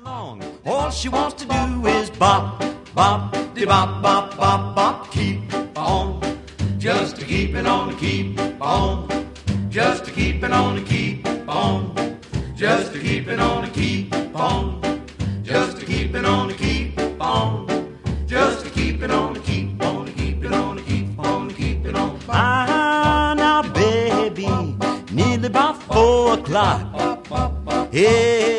long. All she wants to do is bop, bop, de bop, bop, bop, bop. Keep on, just to keep it on, keep on, just to keep it on, keep on, just to keep it on, keep on, just to keep it on, keep on, just to keep it on, keep on, keep it on, keep on, keep it on. Ah, now baby, nearly about 4 o'clock. Yeah.